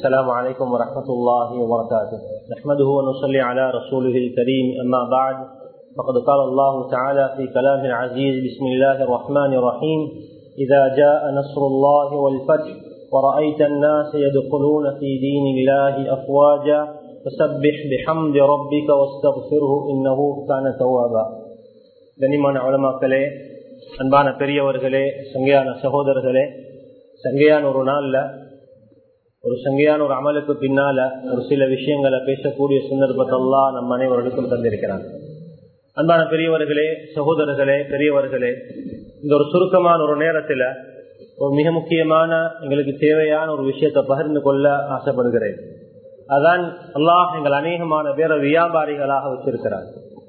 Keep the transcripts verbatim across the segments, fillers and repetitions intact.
السلام عليكم ورحمة الله وبركاته. نحمده ونصلي على رسوله الكريم. أما بعد فقد قال الله تعالى في كلامه العزيز: بسم الله الرحمن الرحيم. إذا جاء نصر الله والفتح ورأيت الناس يدخلون في دين الله أفواجا فسبح بحمد ربك واستغفره إنه كان توابا. கண்ணியமான உலமாக்களே, அன்பான பெரியவர்களே, சங்கையான சகோதரர்களே, சங்கையான ஒரு நாள்ல ஒரு சங்கையான ஒரு அமலுக்கு பின்னால ஒரு சில விஷயங்களை பேசக்கூடிய சந்தர்ப்பத்தை அல்லாஹ் நம் அனைவருக்கும் தந்திருக்கிறான். அன்பான பெரியவர்களே, சகோதரர்களே, பெரியவர்களே, இந்த ஒரு சுருக்கமான ஒரு நேரத்துல ஒரு மிக முக்கியமான எங்களுக்கு தேவையான ஒரு விஷயத்தை பகிர்ந்து கொள்ள ஆசைப்படுகிறேன். அதான் அல்லாஹ் எங்கள் அநேகமான பேர வியாபாரிகளாக வச்சிருக்கிறார்.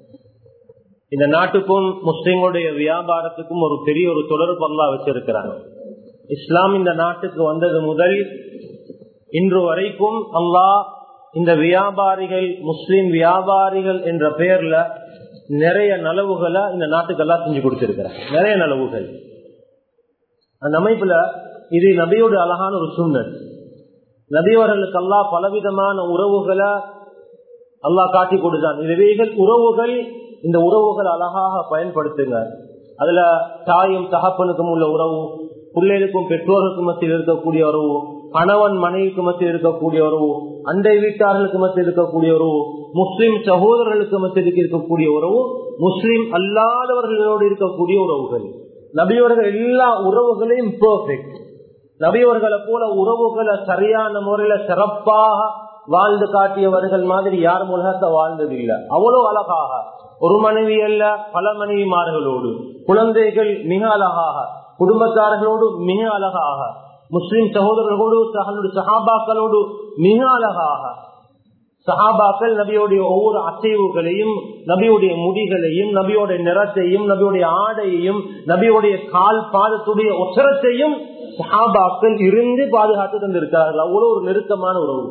இந்த நாட்டுக்கும் முஸ்லிம்களுடைய வியாபாரத்துக்கும் ஒரு பெரிய ஒரு தொடர்பு அல்லாஹ் வச்சிருக்கிறார். இஸ்லாம் இந்த நாட்டுக்கு வந்தது முதல் இன்று வரைக்கும் அல்லாஹ் இந்த வியாபாரிகள், முஸ்லிம் வியாபாரிகள் என்ற பெயர்ல நிறைய நலவுகளை இந்த நாட்டுக்கு எல்லாம் செஞ்சு கொடுத்திருக்கிறார். நிறைய நலவுகள் அந்த அமைப்புல இது நபியோட அழகான ஒரு சுன்னத். நபியவர்களுக்கு அல்லாஹ் பலவிதமான உறவுகளை அல்லாஹ் காட்டி கொடுத்தான். இவைகள் உறவுகள், இந்த உறவுகள் அழகாக பயன்படுத்துங்க. அதுல தாயும் தகப்பனுக்கும் உள்ள உறவு, பிள்ளைகளுக்கும் பெற்றோருக்கும் மத்தியில் இருக்கக்கூடிய உறவு, கணவன் மனைவிக்கு மத்தியில் இருக்கக்கூடிய உறவு, அண்டை வீட்டார்களுக்கு மத்தியில் இருக்கக்கூடிய உறவு, முஸ்லிம் சகோதரர்களுக்கு மத்தியில் இருக்கக்கூடிய உறவு, முஸ்லிம் அல்லாதவர்களோடு இருக்கக்கூடிய உறவுகள். நபியவர்கள் எல்லா உறவுகளையும் பெர்ஃபெக்ட். நபியவர்களை போல உறவுகளை சரியான முறையில சிறப்பாக வாழ்ந்து காட்டியவர்கள் மாதிரி யாரும் உலகத்தை வாழ்ந்தது இல்லை. அவ்வளவு அழகாக ஒரு மனைவி அல்ல, பல மனைவிமார்களோடு, குழந்தைகள் மிக அழகாக, குடும்பத்தார்களோடு மிக அழகாக, முஸ்லிம் சகோதரர்களோடு, சஹாபாக்களோடு மிக அழகாக. சஹாபாக்கள் நபியோடைய ஒவ்வொரு அசைவுகளையும், நபியுடைய முடிகளையும், நபியோடைய நிறத்தையும், நபியுடைய ஆடையையும், நபியுடைய கால் பாதத்துடைய ஒசரத்தையும் சஹாபாக்கள் இருந்து பாதுகாத்து தந்திருக்கிறார்கள். அவ்வளவு ஒரு நெருக்கமான உறவு.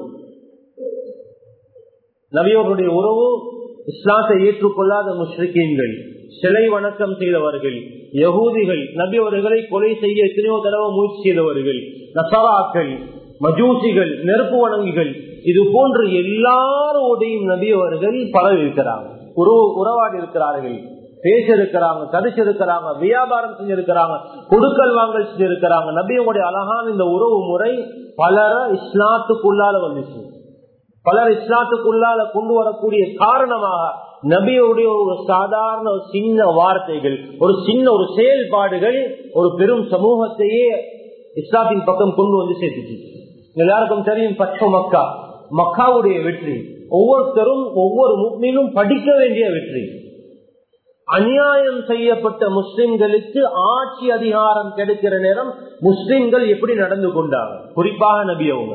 நபியோருடைய உறவு இஸ்லாத்தை ஏற்றுக்கொள்ளாத முஷ்ரிக்கீன்கள், சிலை வணக்கம் செய்தவர்கள், யகூதிகள், நபி அவர்களை கொலை செய்ய எத்தனையோ தடவை முயற்சி செய்தவர்கள், நசராக்கள், மஜூசிகள், நெருப்பு வணங்கிகள், இது போன்று எல்லாரோடையும் நபி அவர்கள் பரவி இருக்கிறாங்க, உறவு உறவாடி இருக்கிறார்கள், பேசிருக்கிறாங்க, கதிச்சிருக்கிறாங்க, வியாபாரம் செஞ்சிருக்கிறாங்க, கொடுக்கல் வாங்கல் செஞ்சிருக்கிறாங்க. நபியோடைய அழகான இந்த உறவு முறை பலர இஸ்லாத்துக்குள்ளால வந்துச்சு. பலர் இஸ்லாத்துக்குள்ளால கொண்டு வரக்கூடிய காரணமாக நபியுடைய ஒரு சாதாரண ஒரு சின்ன வார்த்தைகள், ஒரு சின்ன ஒரு செயல்பாடுகள் ஒரு பெரும் சமூகத்தையே இஸ்லாத்தின் பக்கம் கொண்டு வந்து சேர்த்துச்சு. எல்லாருக்கும் தெரியும் பச்சை மக்கா, மக்காவுடைய வெற்றி, ஒவ்வொருத்தரும் ஒவ்வொரு முஸ்லிமும் படிக்க வேண்டிய வெற்றி. அநியாயம் செய்யப்பட்ட முஸ்லிம்களுக்கு ஆட்சி அதிகாரம் கிடைக்கிற நேரம் முஸ்லிம்கள் எப்படி நடந்து கொண்டாங்க, குறிப்பாக நபி அவங்க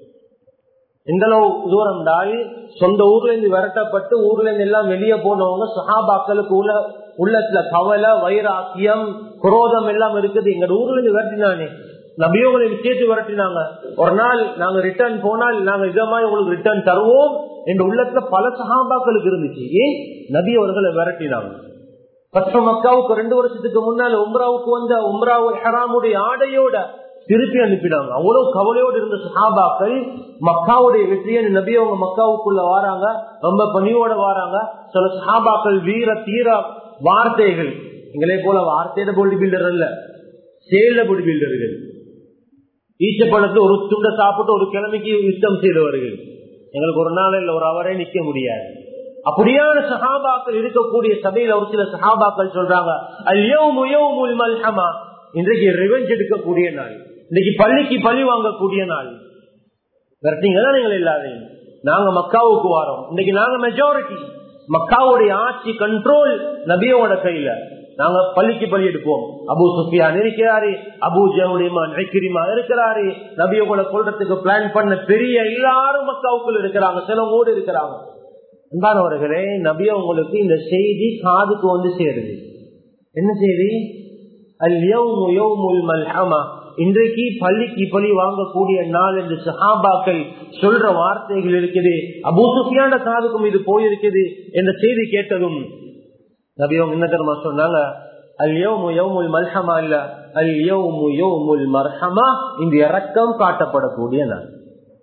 இந்த அளவு தூரம் தாய் சொந்த ஊர்ல இருந்து விரட்டப்பட்டு ஊர்ல இருந்து எல்லாம் வெளியே போனவங்க, சஹாபாக்களுக்கு உள்ள உள்ளத்துல கவலை, வைராக்கியம், குரோதம் எல்லாம் இருக்குது. எங்க ஊர்ல இருந்து விரட்டினானே, நபியோங்களை சேர்த்து விரட்டினாங்க. ஒரு நாள் நாங்க ரிட்டர்ன் போனால் நாங்க இதமாய் உங்களுக்கு ரிட்டர்ன் தருவோம் என்ற உள்ளத்துல பல சஹாபாக்களுக்கு இருந்துச்சு. ஏன் நபி அவர்களை விரட்டினாங்க. பத்து மக்காவுக்கு ரெண்டு வருஷத்துக்கு முன்னால் உம்ராவுக்கு வந்த உம்ராவு ஹராமுடைய ஆடையோட திருப்பி அனுப்பினாங்க. அவ்வளவு கவலையோடு இருந்த சஹாபாக்கள் மக்காவுடைய வெற்றியை நபி அவங்க மக்காவுக்குள்ள வாராங்க, ரொம்ப பணியோட வாராங்க. சில சஹாபாக்கள் வீர தீர வார்த்தைகள், எங்களே போல வார்த்தையில பாடி பில்டர் அல்ல, செயல பாடி பில்டர்கள். ஈச்சப்பழத்தை ஒரு துண்டை சாப்பிட்டு ஒரு கிழமைக்கு யுத்தம் செய்தவர்கள். எங்களுக்கு ஒரு நாள் இல்ல ஒரு அவரே நிக்க முடியாது. அப்படியான சஹாபாக்கள் இருக்கக்கூடிய சபையில ஒரு சில சஹாபாக்கள் சொல்றாங்க, அல்யௌமு யௌமுல் மல்ஹமா, இன்றைக்கு ரிவெஞ்ச் எடுக்கக்கூடிய நாள், இன்னைக்கு பள்ளிக்கு பழி வாங்கக்கூடிய நாள். விரட்டிங்கதான் நீங்கள் எல்லாரையும். நாங்க மக்காவுக்கு வாரோம், இன்னைக்கு நாங்க மெஜாரிட்டி, மக்காவுடைய ஆட்சி கண்ட்ரோல் நபியோட கையில, நாங்க பள்ளிக்கு பழி எடுப்போம். அபு சுஃபியான் இருக்கிறாரு, அபு ஜஹல் இக்ரிமா இருக்கிறாரு, நபியோட கொள்றதுக்கு பிளான் பண்ண பெரிய எல்லாரும் மக்காவுக்குள்ள இருக்கிறாங்க, சிலவோடு இருக்கிறாங்க. அன்பானவர்களே, நபியா உங்களுக்கு இந்த செய்தி காதுக்கு வந்து சேருது. என்ன செய்தி? அல்யௌமு யௌமுல் மல்ஹமா, இன்றைக்கு பள்ளிக்கு பழி வாங்கக்கூடிய நாள் என்று சஹாபாக்கள் சொல்ற வார்த்தைகள் இருக்குது. அபூ சுஃபியான காதுக்கும் இது போயிருக்குது என்ற செய்தி கேட்டதும் நபியா என்ன தெரியுமா சொன்னாங்க? அல்யௌமு யௌமுல் மல்ஹமா இல்ல, அல்யௌமு யௌமுல் மர்ஹமா, இந்த இரக்கம் காட்டப்படக்கூடிய நாள்.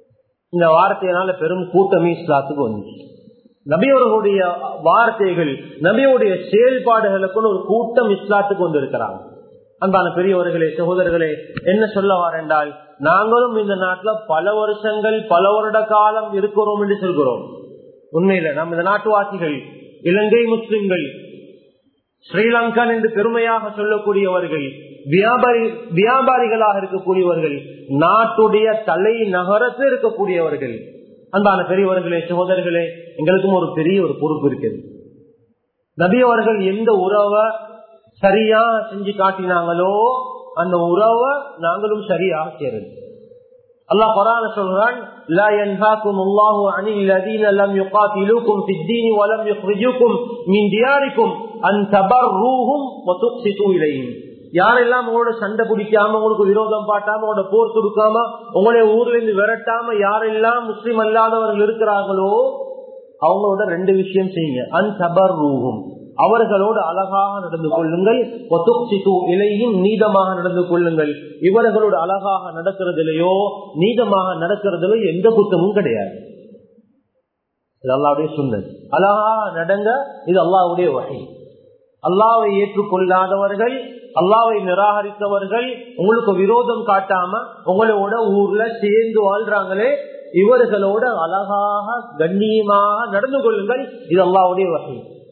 இந்த வார்த்தையினால பெரும் கூட்டமே இஸ்லாத்துக்கு வந்துச்சு. நபியவர்களுடைய வார்த்தைகள், நபியுடைய செயல்பாடுகளுக்கு ஒரு கூட்டம் இஸ்லாத்துக்கு வந்திருக்கிறாங்க. அன்பான பெரியவர்களே, சகோதரர்களே, என்ன சொல்ல வாரென்றால், நாங்களும் இந்த நாட்டுல பல வருஷங்கள் பல வருட காலம் இருக்கிறோம் என்று சொல்கிறோம். உண்மையில நாம் இந்த நாட்டுவாசிகள், இலங்கை முஸ்லிம்கள், ஸ்ரீலங்கன் என்று பெருமையாக சொல்லக்கூடியவர்கள், வியாபாரி வியாபாரிகளாக இருக்கக்கூடியவர்கள், நாட்டுடைய தலை நகரத்தில் இருக்கக்கூடியவர்கள். அன்பான பெரியவர்களே, சகோதரர்களே, எங்களுக்கும் ஒரு பெரிய ஒரு பொறுப்பு இருக்கிறது. நபி அவர்கள் எந்த உறவை சரியா செஞ்சு காட்டினாங்களோ அந்த உறவை நாங்களும் சரியாக சேருது. அல்லாஹ் குர்ஆன்ல சொல்றான், லா யன்ஹாகுமுல்லாஹு அனில் லதீன லம் யுகாதிலுகும் ஃபித்தீனி வ லம் யுக்ரிஜுகும் மின் தியாரிக்கும் அன் தபர்ரூஹும் வ துக்ஸிது இலைஹிம். யாரெல்லாம் உங்களோட சண்டை பிடிக்காம, உங்களுக்கு விரோதம் பாட்டாம, உங்களோட போர் கொடுக்காம, உங்களுடைய ஊர்ல இருந்து விரட்டாம யாரெல்லாம் முஸ்லிம் அல்லாதவர்கள் இருக்கிறார்களோ அவங்களோட ரெண்டு விஷயம் செய்யுங்க. அன் தபர்ரூஹும், அவர்களோடு அழகாக நடந்து கொள்ளுங்கள். இலையும் நீதமாக நடந்து கொள்ளுங்கள். இவர்களோடு அழகாக நடக்கிறதுலையோ நீதமாக நடக்கிறதுலையோ எந்த குற்றமும் கிடையாது. இது அல்லாஹ்வுடைய சுன்னத். அழகாக நடங்க, இது அல்லாஹ்வுடைய வகை. அல்லாஹ்வை ஏற்றுக்கொள்ளாதவர்கள், அல்லாஹ்வை நிராகரித்தவர்கள், உங்களுக்கு விரோதம் காட்டாம உங்களோட ஊர்ல சேர்ந்து வாழ்றாங்களே, இவர்களோட அழகாக கண்ணியமாக நடந்து கொள்ளுங்கள். இது அல்லாஹ்வுடைய வகை.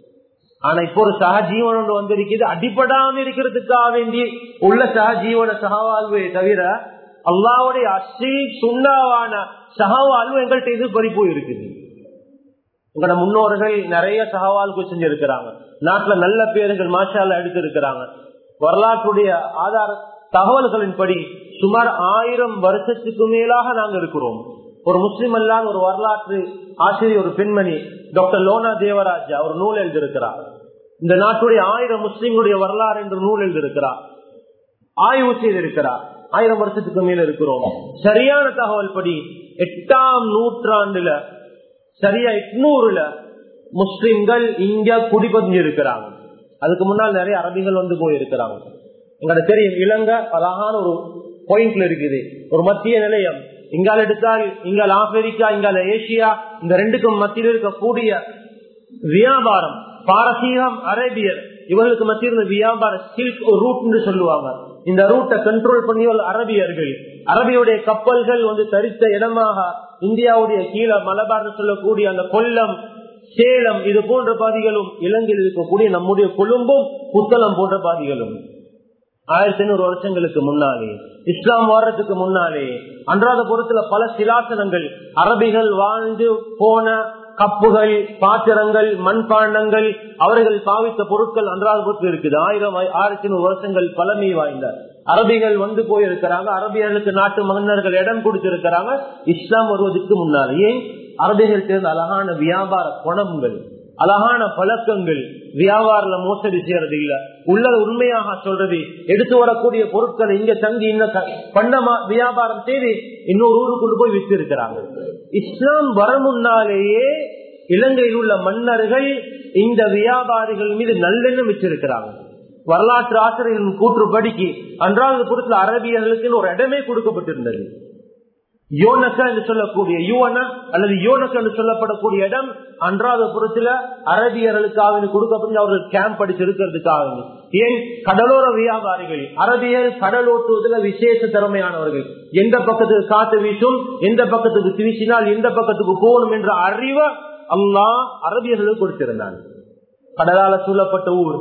ஆனா இப்போ ஒரு சகஜீவன் ஒன்று வந்திருக்கிறது, அடிப்படாம இருக்கிறதுக்காக வேண்டி உள்ள சகஜீவன சகவாழ்வை தவிர அல்லாஹ்வுடைய அஸ்ஸீல் சுன்னாவான சகவாழ்வு எங்கள்கிட்ட இது பறி போயிருக்குது. உங்களோட முன்னோர்கள் நிறைய சகவாழ்வு செஞ்சிருக்கிறாங்க. நாட்டுல நல்ல பேர்கள் மாஷால எடுத்து இருக்கிறாங்க. வரலாற்றுடைய ஆதார தகவல்களின்படி சுமார் ஆயிரம் வருஷத்துக்கு மேலாக நாங்க இருக்கிறோம். ஒரு முஸ்லிம் அல்லாத ஒரு வரலாற்று ஆசிரியர், ஒரு பெண்மணி டாக்டர் லோனா தேவராஜா ஒரு நூல் எழுதியிருக்கிறார். இந்த நாட்டுடைய ஆயிரம் முஸ்லிம்களுடைய வரலாறு என்று நூல் எழுதியிருக்கிறார், ஆய்வு செய்திருக்கிறார். ஆயிரம் வருஷத்துக்கு மேல இருக்கிறோம். சரியான தகவல் படி எட்டாம் நூற்றாண்டுல, சரியா எட்நூறுல முஸ்லிம்கள் இங்க குடிபதிஞ்சு இருக்கிறாங்க. அதுக்கு முன்னால் நிறைய அரபிகள் வந்து போயிருக்கிறாங்க. எங்களுக்கு தெரியும், இலங்கை அழகான ஒரு பாயிண்ட்ல இருக்குது, ஒரு மத்திய நிலையம். இங்கால எடுத்தால் இங்கால ஆப்பிரிக்கா, இங்கால ஏசியா, இந்த ரெண்டுக்கும் மத்தியில் இருக்கக்கூடிய வியாபாரம், பாரசீகம், அரேபியர், இவர்களுக்கு மத்தியில் இருந்த வியாபார சில்க் ரூட் சொல்லுவாங்க. இந்த ரூட்டை கண்ட்ரோல் பண்ணி அரபியர்கள், அரபியுடைய கப்பல்கள் வந்து தரித்த இடமாக இந்தியாவுடைய கீழே மலபார் சொல்லக்கூடிய அந்த கொல்லம், சேலம், இது போன்ற பாதிகளும், இலங்கையில் இருக்கக்கூடிய நம்முடைய கொழும்பும் புத்தளம் போன்ற பாதிகளும் ஆயிரத்தி ஐநூறு வருஷங்களுக்கு முன்னாலே, இஸ்லாம் வர்றதுக்கு முன்னாலே அன்றாதபுரத்துல பல சிலாசனங்கள், அரபிகள் வாழ்ந்து போன கப்புகள், பாத்திரங்கள், மண்பாண்டங்கள், அவர்கள் பாவித்த பொருட்கள் அன்றாதபுரத்தில் இருக்குது. ஆயிரம் ஆயிரத்தி ஐநூறு வருஷங்கள் பழமை வாய்ந்த அரபிகள் வந்து போயிருக்கிறாங்க. அரபியர்களுக்கு நாட்டு மன்னர்கள் இடம் கொடுத்திருக்கிறாங்க இஸ்லாம் வருவதற்கு முன்னாலே. ஏன்? அரபிகள் சேர்ந்த அழகான வியாபார குணங்கள், அழகான பழக்கங்கள், வியாபாரில மோசடி செய்யறது இல்ல, உள்ளது உண்மையாக சொல்றது, எடுத்து வரக்கூடிய பொருட்களை இங்க தங்கி இன்ன பண்ண வியாபாரம் செய்து இன்னொரு ஊருக்கு கொண்டு போய் வித்து இருக்கிறாங்க. இஸ்லாம் வர முன்னாலேயே இலங்கையில் உள்ள மன்னர்கள் இந்த வியாபாரிகள் மீது நல்லெண்ணம் வச்சிருக்கிறாங்க. வரலாற்று ஆசிரியர்களின் கூற்றுப்படிக்கு அன்றாதபுரத்தில் அரபியர்களுக்கு ஒரு இடமே கொடுக்கப்பட்டிருந்தது. யோனக்கா என்று சொல்லக்கூடிய யுவனா அல்லது யோனக்கா என்று சொல்லப்படக்கூடிய இடம் அன்றாதபுரத்துல அரபியர்களுக்காக கொடுக்கப்பட்டு அவர்கள் கேம்ப் அடிச்சு இருக்கிறதுக்காக. ஏன்? கடலோர வியாபாரிகள், அரபியர் கடல் ஓட்டுவதில் விசேஷ திறமையானவர்கள். எந்த பக்கத்துக்கு காத்து வீசும், எந்த பக்கத்துக்கு வீசினால் எந்த பக்கத்துக்கு போகணும் என்ற அறிவை அல்லாஹ் அரபியர்களுக்கு கொடுத்திருந்தான். கடலால சூழப்பட்ட ஊர்.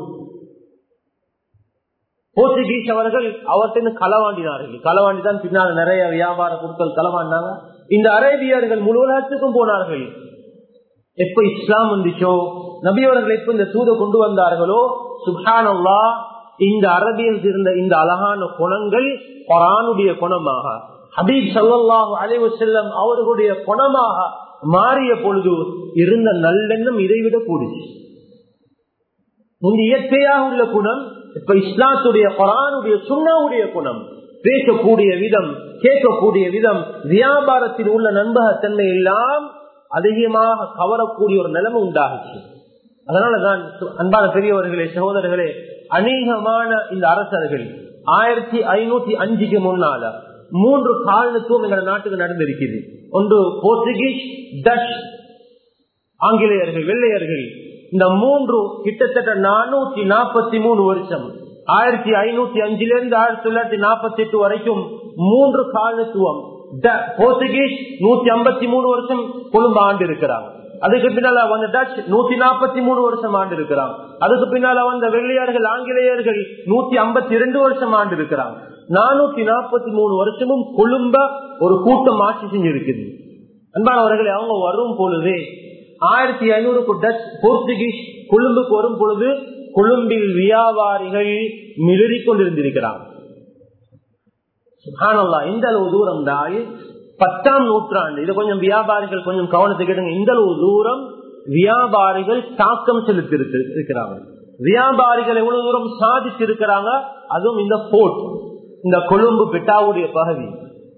போர்ச்சுகீஸ் அவர்கள் அவர்கிட்ட களவாண்டினார்கள். களவாண்டி தான் பின்னால் நிறைய வியாபார பொருட்கள் களவாண்டினாங்க. இந்த அரேபியர்கள் முழு உலகத்துக்கும் போனார்கள். எப்ப இஸ்லாம் வந்துச்சோ, நபி அவர்கள் எப்ப இந்த தூதை கொண்டு வந்தார்களோ, சுப்ஹானல்லாஹ், இந்த அரபியர்கள் இருந்த இந்த அழகான குணங்கள் குர்ஆனுடைய குணமாக, ஹபீப் ஸல்லல்லாஹு அலைஹி வஸல்லம் அவர்களுடைய குணமாக மாறிய பொழுது இருந்த நல்லெண்ணம் இதைவிட கூடுச்சு. முந்தி இயற்கையாக உள்ள குணம் இப்ப இஸ்லாத்துடைய குர்ஆனுடைய சுன்னாவுடைய குணம், பேசக்கூடிய விதம், கேட்கக்கூடிய விதம், வியாபாரத்தில் உள்ள நம்பகத்தன்மை எல்லாம் அதிகமாக கவரக்கூடிய ஒரு நிலைமை உண்டாகுச்சு. அதனாலதான் அன்பான பெரியவர்களே, சகோதரர்களே, அநேகமான இந்த அரசர்கள் ஆயிரத்தி ஐநூத்தி அஞ்சுக்கு முன்னால மூன்று காலத்துவம் எங்க நாட்டுக்கு நடந்திருக்கிறது. ஒன்று போர்ச்சுகீஸ், டச், ஆங்கிலேயர்கள், வெள்ளையர்கள். இந்த மூன்று கிட்டத்தட்ட நானூத்தி நாற்பத்தி மூணு வருஷம், ஆயிரத்தி ஐநூத்தி அஞ்சுல இருந்து ஆயிரத்தி தொள்ளாயிரத்தி நாற்பத்தி எட்டு வரைக்கும் மூன்று காலத்துவம். போர்ச்சுகீஸ் நூத்தி ஐம்பத்தி மூணு வருஷம் கொழும்பு ஆண்டு இருக்கிறாங்க. அதுக்கு பின்னால வந்த டச் நூத்தி நாற்பத்தி மூணு வருஷம் ஆண்டு இருக்கிறாங்க. அதுக்கு பின்னால வந்த வெள்ளையர்கள், ஆங்கிலேயர்கள் நூத்தி ஐம்பத்தி ரெண்டு வருஷம் ஆண்டு இருக்கிறாங்க. நானூத்தி நாற்பத்தி மூணு வருஷமும் கொழும்ப ஒரு கூட்டம் ஆட்சி செஞ்சிருக்குது. அன்பானவர்களை, அவங்க வரும் பொழுது ஆயிரத்தி ஐநூறுக்கு டச் போர்ச்சுகீஸ் கொழும்புக்கு வரும் பொழுது கொழும்பில் வியாபாரிகள் மிளறி கொண்டிருந்திருக்கிறாங்க. சுப்ஹானல்லாஹ், இந்த அளவு தூரம் தான் பத்தாம் நூற்றாண்டு. இது கொஞ்சம் வியாபாரிகள் கொஞ்சம் கவனத்துக்கு எடுங்க. இந்த அளவு தூரம் வியாபாரிகள் தாக்கம் செலுத்தி இருக்கிறாங்க. வியாபாரிகள் எவ்வளவு தூரம் சாதிச்சு இருக்கிறாங்க. அதுவும் இந்த போர்ட், இந்த கொழும்பு பெட்டாவுடைய பகுதி.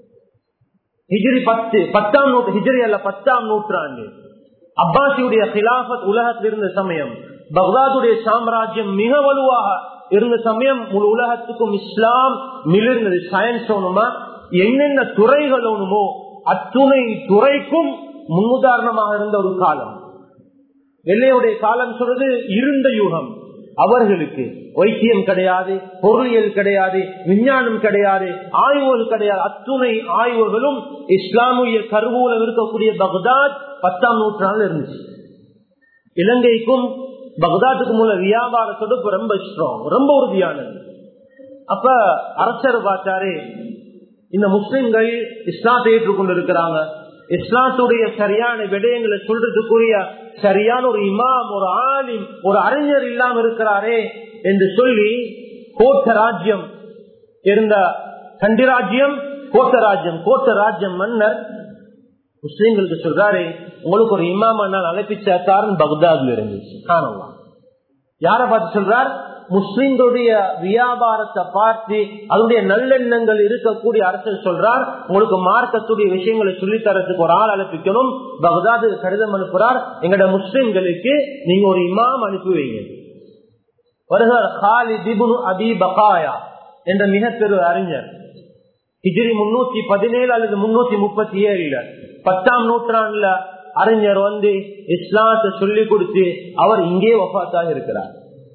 ஹிஜ்ரி பத்து பத்தாம் நூற்று ஹிஜ்ரி அல்ல பத்தாம் நூற்றாண்டு அப்பாசியுடைய கிலாபத் உலகத்தில் இருந்த சமயம், பக்தாதுடைய சாம்ராஜ்யம் மிக வலுவாக இருந்த சமயம், முழு உலகத்துக்கும் இஸ்லாம் மிளிர்ந்தது. சயின்ஸ் ஒண்ணுமா, என்னென்ன துறைகள் ஒண்ணுமோ அத்துணை துறைக்கும் முன்னுதாரணமாக இருந்த ஒரு காலம். வெள்ளையுடைய காலம் சொல்றது இருண்ட யுகம். அவர்களுக்கு வைத்தியம் கிடையாது, பொருளியல் கிடையாது, விஞ்ஞானம் கிடையாது, ஆய்வுகள் கிடையாது. அத்துணை ஆய்வுகளும் இஸ்லாமிய கருவூலம் இருக்கக்கூடிய பக்தாத் பத்தாம் நூற்றாண்டு இருந்துச்சு. இலங்கைக்கும் பக்தாத்துக்கும் உள்ள வியாபார தொடர்பு ரொம்ப ஸ்ட்ராங், ரொம்ப உறுதியானது. அப்ப அரசர் பார்த்தாரு, இந்த முஸ்லிம்கள் இஸ்லாத்தை ஏற்றுக்கொண்டிருக்கிறாங்க, இஸ்லாத்துடைய சரியான விடயங்களை சொல்றதுக்குரிய சரியான ஒரு இமாம், ஒரு ஆலிம், ஒரு அறிஞர் இல்லாம இருக்கிறாரே என்று சொல்லி கோட்ட ராஜ்யம் இருந்த கண்டி ராஜ்யம், கோட்ட ராஜ்யம் கோட்ட ராஜ்யம் மன்னர் முஸ்லிம்களுக்கு சொல்றாரு, உங்களுக்கு ஒரு இமாம் நான் அழைப்பிச்சாருன்னு பக்தாத்ல இருந்துச்சு. காணலாம். யார பார்த்து சொல்றார்? முஸ்லிம்களுடைய வியாபாரத்தை பார்த்து அதனுடைய நல்லெண்ணங்கள் இருக்கக்கூடிய அரசர் சொல்றார், உங்களுக்கு மார்க்கத்துடைய விஷயங்களை சொல்லி தரத்துக்கு ஒரு ஆள் அனுப்பிக்கணும். பக்தாது கடிதம் அனுப்புறார், எங்கட முஸ்லிம்களுக்கு நீங்க ஒரு இமாம் அனுப்பி வைங்க. வருகிறார் காலித் இப்னு அபி பகாயா என்ற மிகப்பெரிய அறிஞர். ஹிஜ்ரி முன்னூத்தி பதினேழு அல்லது முன்னூத்தி முப்பத்தி ஏழுல பத்தாம் நூற்றாண்டுல அறிஞர் வந்து இஸ்லாத்தை சொல்லி கொடுத்து அவர் இங்கே வஃபாத்தாக இருக்கிறார்.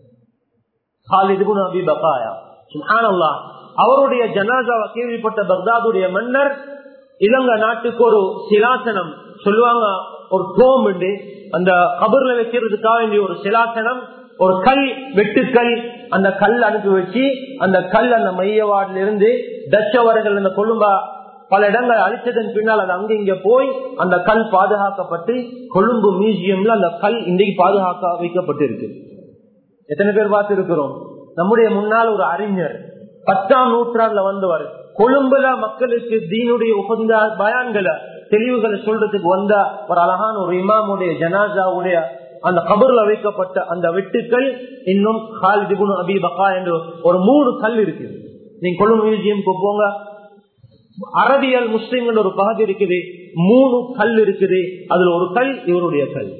காலித் இப்னு அபி பகாயா, சுப்ஹானல்லாஹ். அவருடைய ஜனாசாவை கேள்விப்பட்ட பக்தாதுடைய மன்னர் இலங்கை நாட்டுக்கு ஒரு சிலாசனம் சொல்லுவாங்க, ஒரு டோம் உண்டு, அந்த கபர்ல வைக்கிறதுக்காக வேண்டிய ஒரு சிலாசனம், ஒரு கல், வெட்டுக்கல், அந்த கல் அனுப்பி வச்சு அந்த கல் அந்த மையவாடில இருந்து டச்சவர்கள் அந்த கொழும்பா பல இடங்கள் அழிச்சதன் பின்னால் அது அங்க இங்க போய் அந்த கல் பாதுகாக்கப்பட்டு கொழும்பு மியூசியம்ல அந்த கல் இன்றைக்கு பாதுகாக்க வைக்கப்பட்டு இருக்கு. எத்தனை பேர் பார்த்து இருக்கிறோம்? நம்முடைய முன்னால் ஒரு அறிஞர் பத்தாம் நூற்றாண்டுல வந்தவர், கொழும்புல மக்களுக்கு தீனுடைய உபந்த பயான்களை தெளிவுகளை சொல்றதுக்கு வந்த ஒரு அழகான ஒரு இமாமுடைய ஜனாசாவுடைய அந்த கபர்ல வைக்கப்பட்ட அந்த வெட்டுக்கள் இன்னும் காலித் இப்னு அபி பகா என்று ஒரு மூணு கல் இருக்கு. நீங்க கொழும்பு மியூசியம்க்கு போங்க, அரபியல் முஸ்லிம்கள் ஒரு பகுதி இருக்குது, மூணு கல் இருக்குது. அதுல ஒரு கல் இவருடைய கல்.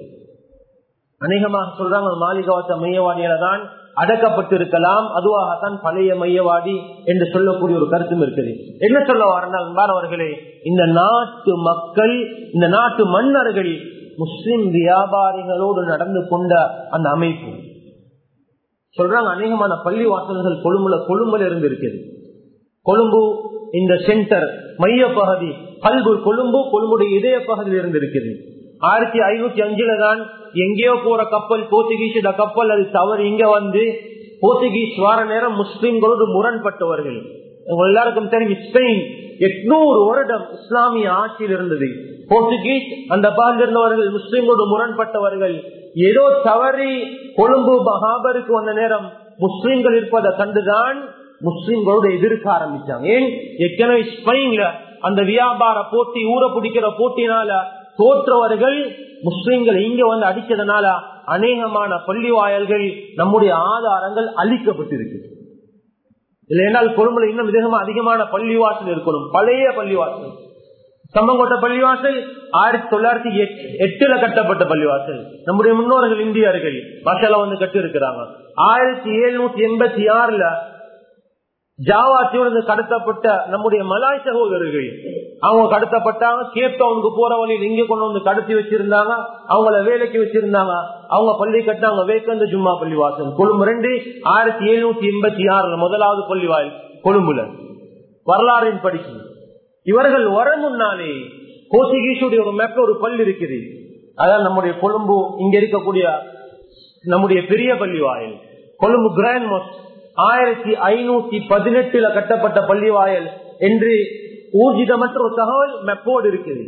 அநேகமாக சொல்றாங்க மாளிகாவத்த மையவாடியில தான் அடக்கப்பட்டு இருக்கலாம், அதுவாகத்தான் பழைய மையவாடி என்று சொல்லக்கூடிய ஒரு கருத்தும் இருக்குது. என்ன சொல்ல வரனால் அன்பானவர்களே, இந்த நாட்டு மக்கள், இந்த நாட்டு மன்னர்கள் முஸ்லிம் வியாபாரிகளோடு நடந்து கொண்ட அந்த அமைப்பு சொல்றாங்க. அநேகமான பள்ளி வாசல்கள் கொழும்புல கொழும்புல இருந்து இருக்குது. கொழும்பு இந்த சென்டர் மைய பகுதி, கல்பு கொழும்பு கொழும்புடைய இதய பகுதியில் இருந்து இருக்குது. ஆயிரத்தி ஐநூத்தி அஞ்சுல தான் எங்கேயோ போற கப்பல், போர்ச்சுகீஸ் கப்பல், அது தவறு இங்க வந்து போர்ச்சுகீஸ் வார நேரம் முஸ்லிம்களோடு முரண்பட்டவர்கள். எல்லாருக்கும் தெரியும், ஸ்பெயின் எட்நூறு வருடம் இஸ்லாமிய ஆட்சியில் இருந்தது. போர்ச்சுகீஸ் அந்த பால் இருந்தவர்கள் முஸ்லிம்களோடு முரண்பட்டவர்கள். ஏதோ தவறி கொழும்பு மகாபருக்கு வந்த நேரம் முஸ்லிம்கள் இருப்பதை கண்டுதான் முஸ்லிம்களோடு எதிர்க்க ஆரம்பிச்சாங்க. ஏன்? ஏற்கனவே ஸ்பெயின்ல அந்த வியாபார போட்டி, ஊற பிடிக்கிற போட்டினால தோற்றவர்கள் முஸ்லிம்கள் இங்க வந்து அடிச்சதுனால அநேகமான பள்ளி வாயல்கள், நம்முடைய ஆதாரங்கள் அழிக்கப்பட்டிருக்கு. இல்லைனால் கொழும்புல இன்னும் விதமா அதிகமான பள்ளிவாசல் இருக்கணும். பழைய பள்ளிவாசல், சம்பங்கோட்டை பள்ளிவாசல் ஆயிரத்தி தொள்ளாயிரத்தி எட்டுல கட்டப்பட்ட பள்ளிவாசல். நம்முடைய முன்னோர்கள் இந்தியர்கள் மசாலா வந்து கட்டி இருக்கிறாங்க. ஆயிரத்தி எழுநூத்தி எண்பத்தி ஆறுல ஜாவா தீவிலிருந்து கடத்தப்பட்ட நம்முடைய மலாய் சகோதரர்கள் அவங்க கடத்தப்பட்டாங்க. கேப் டவுனுக்கு போற வழியில் இங்க கொண்டு வந்து கடத்தி வச்சிருந்தாங்க. அவங்கள வேலைக்கு வச்சிருந்தாங்க. அவங்க பள்ளி கட்டினாங்க வேக்கந்த ஜும்மா பள்ளி வாசல் கொழும்பு ரெண்டு ஆயிரத்தி எழுநூத்தி எண்பத்தி ஆறுல முதலாவது பள்ளி வாயில் கொழும்புல வரலாறின் படிச்சு. இவர்கள் வர முன்னாலே கோசிகீஷுடைய ஒரு மேப்ல ஒரு பள்ளி இருக்குது. அதான் நம்முடைய கொழும்பு இங்க இருக்கக்கூடிய நம்முடைய பெரிய பள்ளி வாயில் கொழும்பு கிராண்ட் மாஸ்க் ஆயிரத்தி ஐநூத்தி பதினெட்டுல கட்டப்பட்ட பள்ளி வாயில் என்று ஊர்ஜிதமற்ற ஒரு தகவல் மெப்போடு இருக்குது.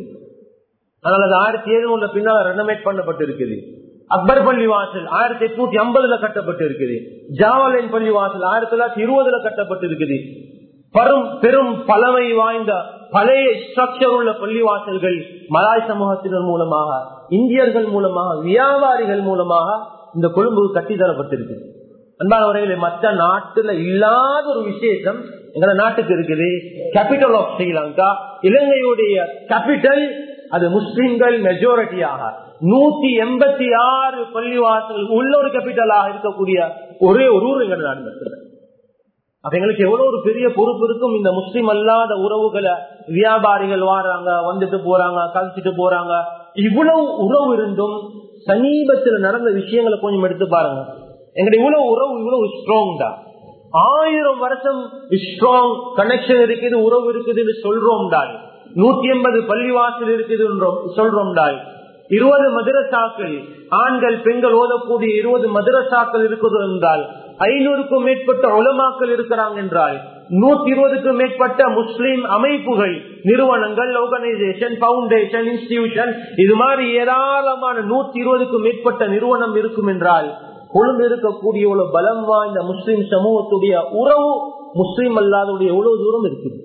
அதனால அது ஆயிரத்தி எழுநூறுல பின்னால் ரெனோவேட் பண்ணப்பட்டு இருக்குது. அக்பர் பள்ளி வாசல் ஆயிரத்தி எட்நூத்தி ஐம்பதுல கட்டப்பட்டு இருக்குது. ஜாவலின் பள்ளி வாசல் ஆயிரத்தி தொள்ளாயிரத்தி இருபதுல கட்டப்பட்டு இருக்குது. பெரும் பெரும் பழமை வாய்ந்த பழைய ஸ்ட்ரக்சர் உள்ள பள்ளிவாசல்கள் மலாய் சமூகத்தினர் மூலமாக, இந்தியர்கள் மூலமாக, வியாபாரிகள் மூலமாக இந்த கொழும்பு கட்டித்தரப்பட்டிருக்கு. அன்பானவர்களே, மற்ற நாட்டுல இல்லாத ஒரு விசேஷம் எங்க நாட்டுக்கு இருக்குது. கேபிட்டல் ஆஃப் ஸ்ரீலங்கா, இலங்கையுடைய கேபிட்டல், அது முஸ்லிம்கள் மெஜாரிட்டியாக நூத்தி எண்பத்தி ஆறு பள்ளிவாசல் உள்ள ஒரு கேபிட்டலாக இருக்கக்கூடிய ஒரே ஒரு ஊர் எங்க நாடு மட்டும். அப்ப எங்களுக்கு எவ்வளவு ஒரு பெரிய பொறுப்பு இருக்கும். இந்த முஸ்லிம் அல்லாத உறவுகளை வியாபாரிகள் வாராங்க, வந்துட்டு போறாங்க, கழிச்சிட்டு போறாங்க. இவ்வளவு உறவு இருந்தும் சமீபத்தில் நடந்த விஷயங்களை கொஞ்சம் எடுத்து பாருங்க. எங்களுடைய இவ்வளவு உறவு இவ்வளவு ஸ்ட்ராங் தான். ஆயிரம் வருஷம் ஸ்ட்ராங் கனெக்ஷன் இருக்குது, உறவு இருக்குது சொல்றோம் டாய். நூத்தி எண்பது பள்ளிவாசல் இருக்குது சொல்றோம் டாய். இருபது மதரசாக்கள், ஆண்கள் பெண்கள் ஓதக்கூடிய இருபது மதரசாக்கள் இருக்குது என்றால், ஐநூறுக்கும் மேற்பட்ட உலமாக்கள் இருக்கிறாங்க என்றால், நூத்தி இருபதுக்கும் மேற்பட்ட முஸ்லிம் அமைப்புகள், நிறுவனங்கள், ஆர்கனைசேஷன், பவுண்டேஷன், இன்ஸ்டிடியூஷன், இது மாதிரி ஏராளமான நூத்தி இருபதுக்கும் மேற்பட்ட நிறுவனம் இருக்கும் என்றால், கொழும்பு இருக்கக்கூடிய ஒரு பலம் வாய்ந்த முஸ்லிம் சமூகத்துடைய உறவு முஸ்லிம் அல்லாதுடைய எவ்வளவு தூரம் இருக்குது.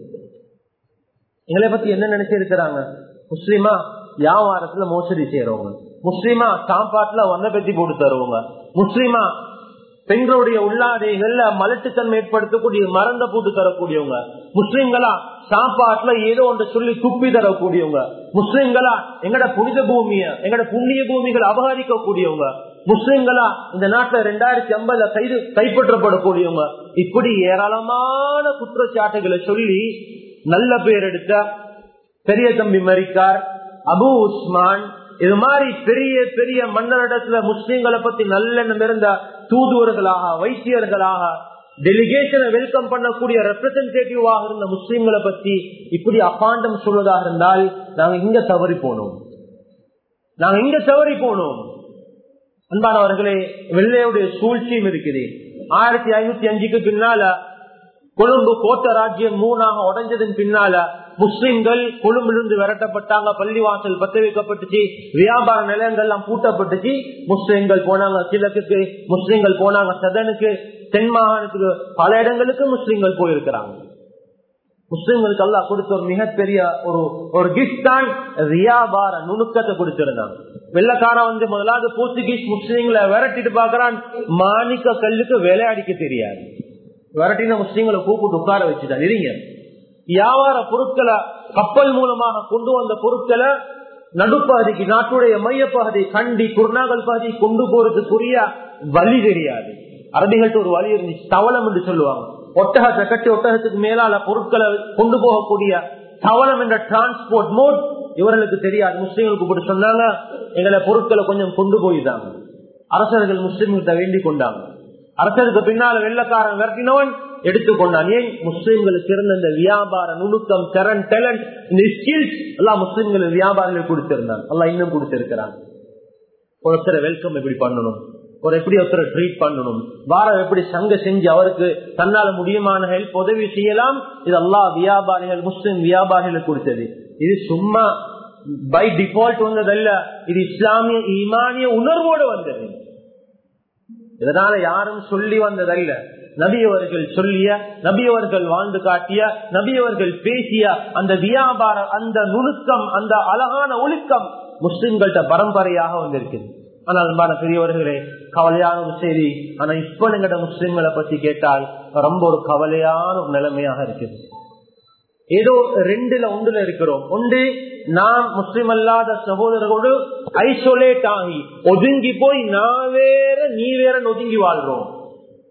எங்களை பத்தி என்ன நினைச்சிருக்கிறாங்க? முஸ்லிமா வியாபாரத்துல மோசடி செய்யறவங்க, முஸ்லிமா சாப்பாட்டுல வந்த பெத்தி போட்டு தருவங்க, முஸ்லிமா பெண்களுடைய உள்ளாடைகள்ல மலட்டுத்தன்மை ஏற்படுத்தக்கூடிய மறந்த போட்டு தரக்கூடியவங்க, முஸ்லிம்களா சாப்பாட்டுல ஏதோ ஒன்று சொல்லி துப்பி தரக்கூடியவங்க, முஸ்லிம்களா எங்கட புனித பூமிய எங்கட புண்ணிய பூமிகள் அபகரிக்க கூடியவங்க, முஸ்லிம்களா இந்த நாட்டுல ரெண்டாயிரத்தி ஐம்பதுல கைது கைப்பற்றப்படக்கூடியவங்க, இப்படி ஏராளமான குற்றச்சாட்டுகளை சொல்லி நல்ல பேர் எடுத்த பெரிய தம்பி மரிக்கார், அபு உஸ்மான், இது மாதிரி பெரிய பெரிய மன்னரிடத்துல முஸ்லிம்களை பத்தி நல்லெண்ணம் இருந்த தூதுவர்களாக, வைத்தியர்களாக, டெலிகேஷனை வெல்கம் பண்ணக்கூடிய ரெப்ரசன்டேட்டிவாக இருந்த முஸ்லிம்களை பத்தி இப்படி அபாண்டம் சொல்வதாக இருந்தால் நாங்க இங்க தவறி போனோம், நாங்க இங்க தவறி போனோம். அன்பானவர்களே, வெள்ளையுடைய சூழ்ச்சியும் இருக்குது. ஆயிரத்தி ஐநூத்தி அஞ்சுக்கு பின்னால கொழும்பு கோட்டை ராஜ்யம் மூணாக உடைஞ்சதன் பின்னால முஸ்லிம்கள் கொழும்பிலிருந்து விரட்டப்பட்டாங்க, பள்ளிவாசல் பத்த வைக்கப்பட்டுச்சு, வியாபார நிலையங்கள் எல்லாம் பூட்டப்பட்டுச்சு. முஸ்லிம்கள் போனாங்க கிழக்குக்கு, முஸ்லிம்கள் போனாங்க சதனுக்கு, தென் மாகாணத்துக்கு, பல இடங்களுக்கு முஸ்லிம்கள் போயிருக்கிறாங்க. முஸ்லிம்களுக்கு அல்லாஹ் கொடுத்த ஒரு மிகப்பெரிய ஒரு ஒரு கிஃப்ட் தான் வியாபார நுணுக்கத்தை கொடுத்திருந்தாங்க. வெள்ளக்காரன் வந்து முதலாவது போர்ச்சுகீஸ் முஸ்லிம்களை விரட்டிட்டு பாக்குறான், மாணிக்க கல்லுக்கு விளையாடிக்க தெரியாது. விரட்டின முஸ்லிம்களை கூப்பிட்டு உட்கார வச்சுட்டான். இருங்க, வியாபார பொருட்களை கப்பல் மூலமாக கொண்டு வந்த பொருட்களை நடுப்பகுதிக்கு, நாட்டுடைய மையப்பகுதி கண்டி குர்நாகல் பகுதி கொண்டு போறதுக்குரிய வழி தெரியாது. அரபிகள்ட்ட ஒரு வழி இருந்துச்சு, தவளம் என்று சொல்லுவாங்க. ஒட்டகத்தை கட்டி ஒட்டகத்துக்கு மேலால பொருட்களை கொண்டு போகக்கூடிய தவளம் என்ற டிரான்ஸ்போர்ட் மோட் இவர்களுக்கு தெரியாது. முஸ்லிம்களுக்கு போட்டு சொன்னாங்க, எங்களை பொருட்களை கொஞ்சம் கொண்டு போயிட்டாங்க. அரசர்கள் முஸ்லிம்கிட்ட வேண்டிக் கொண்டாங்க. அரசருக்கு பின்னால வெள்ளக்காரன் விரட்டினவன் எடுத்துக்கொண்டான். ஏன்? முஸ்லிம்களுக்கு இருந்த இந்த வியாபார நுணுக்கம், திறன், டேலண்ட், இந்த ஸ்கில்ஸ் எல்லாம் முஸ்லிம்கள் வியாபாரிகள் கொடுத்திருந்தாங்க. எல்லாம் இன்னும் கொடுத்திருக்கிறாங்க. ஒருத்தரை வெல்கம் எப்படி பண்ணணும், ஒரு எப்படி ஒருத்தரை ட்ரீட் பண்ணணும், வாரம் எப்படி சங்க செஞ்சு அவருக்கு தன்னால முடியுமான ஹெல்ப் உதவி செய்யலாம், இதெல்லாம் வியாபாரிகள், முஸ்லிம் வியாபாரிகள் கொடுத்தது. இது சும்மா பை டிஃபால்ட் வந்ததல்ல, இது இஸ்லாமிய ஈமானிய உணர்வோடு வந்தது. இதனால யாரும் சொல்லி வந்ததல்ல. நபியவர்கள் சொல்லிய, நபியவர்கள் வாழ்ந்து காட்டிய, நபியவர்கள் பேசிய அந்த வியாபார, அந்த நுணுக்கம், அந்த அழகான ஒழுக்கம் முஸ்லிம்கள்ட்ட பரம்பரையாக வந்திருக்குது. ஆனால் பெரியவர்களே, கவலையான ஒரு செய்தி. ஆனா இப்ப எங்கட முஸ்லிம்களை பத்தி கேட்டால் ரொம்ப ஒரு கவலையான ஒரு நிலைமையாக இருக்குது. ஏதோ ரெண்டுல ஒன்றுல இருக்கிறோம். ஒன்று, நாம் முஸ்லிம் அல்லாத சகோதரர்களோடு ஐசோலேட் ஆகி ஒதுங்கி போய் நான் வேற நீ வேற ஒதுங்கி வாழ்றோம்.